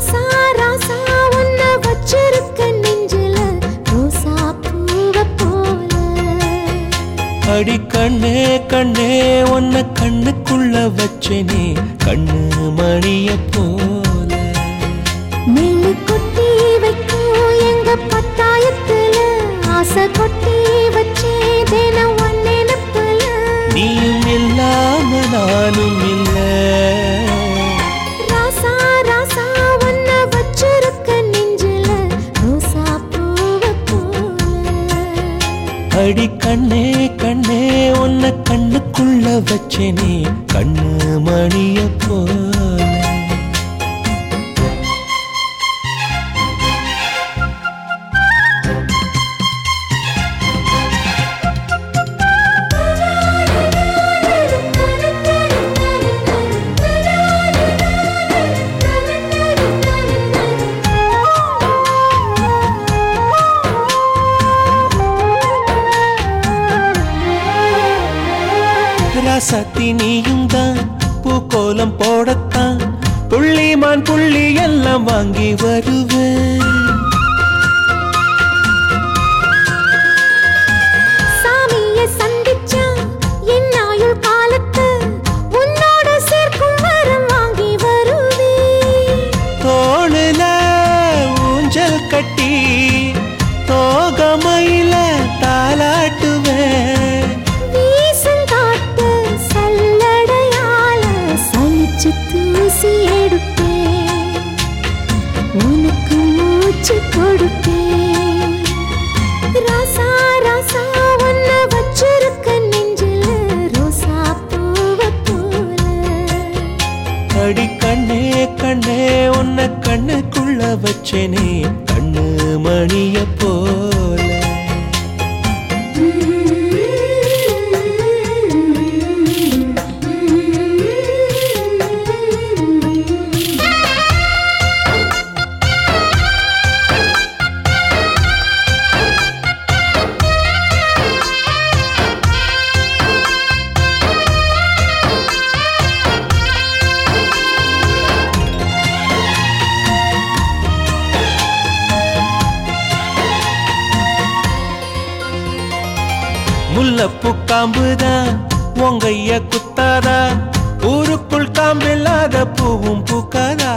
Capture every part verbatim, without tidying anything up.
ராசா ராசா உன்ன வச்சிருக்க நெஞ்சில ரோசா பூவ போல. அடி கண்ணே கண்ணே உன்ன கண்ணுக்குள்ள வச்சேனே கண்ணு மணிய போல. நெல்லு கொட்டி வைக்கும் எங்க பத்தாயத்துல ஆசை கொட்டி வச்சே தினம் உன் நினைப்புல. நீயும் இல்லாம நானும் இல்ல. ராசா ராசா உன்ன வச்சிருக்க நெஞ்சில ரோசா பூவ போல. அடி கண்ணே கண்ணே உன்ன கண்ணுக்குள்ள வச்சேனே கண்ணு மணிய போல. ராசாத்தி நீயும் தான் பூக்கோலம் போடத்தான் புள்ளிமான் புள்ளி எல்லாம் வாங்கி வருவேன். சாமியை சந்திச்சா என் ஆயுள் காலத்து உன்னோட சேர்க்கும் வரம் வாங்கி வருவேன். தோளுல ஊஞ்சல் கட்டி தோகமையில தாலாட்டுவேன். தூசி எடுப்பேன் உனக்கு மூச்சு கொடுப்பேன். ராசா ராசா உன்ன வச்சிருக்க நெஞ்சில ரோசா பூவ போல. அடி கண்ணே கண்ணே உன்ன கண்ணுக்குள்ள வச்சேனே கண்ணு மணிய போல. முல்லப்பூ காம்புதான் உங்கைய குத்தாதா ஊருக்குள் காம்பில்லாத பூவும் பூக்காதா.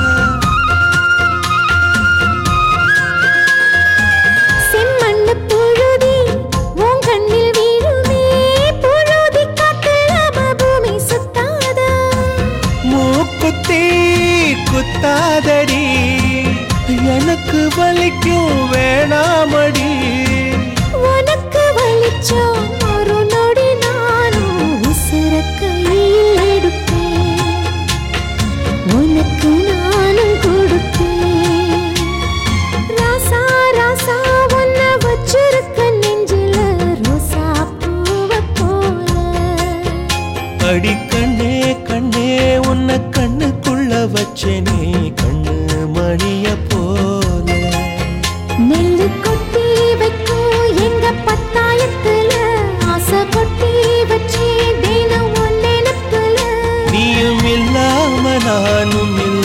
செம்மண்ணு புழுதி உன் கண்ணில் வீழுமே புழுதி காத்துல பூமி சுத்தாதா. மூக்குத்தி குத்தாதடி எனக்கு வலிக்கும் வேணாமடி. உனக்கு வலிச்சோம் ஒரு நொடி நானும் உசுர கையில் எடுப்பேன் உனக்கு நானும் கொடுப்பேன். ராசா ராசா உன்ன வச்சிருக்க நெஞ்சில ரோசா பூவ போல. அடி கண்ணே கண்ணே உன்ன கண்ணுக்குள்ள வச்சேனே கண்ணு மணிய போல. நெல்லு கொட்டி வைக்கும் எங்க பத்தாயத்துல ஆசை கொட்டி வச்சே தினம் உன் நினைப்புல. நீயும் இல்லாம நானும் இல்ல.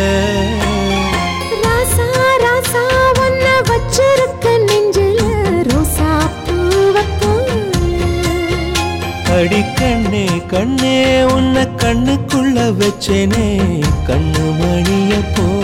ராசா ராசா உன்ன வச்சிருக்க நெஞ்சில ரோசா பூவ போல. அடி கண்ணே கண்ணே உன்ன கண்ணுக்குள்ள வச்சேனே கண்ணு மணிய போல.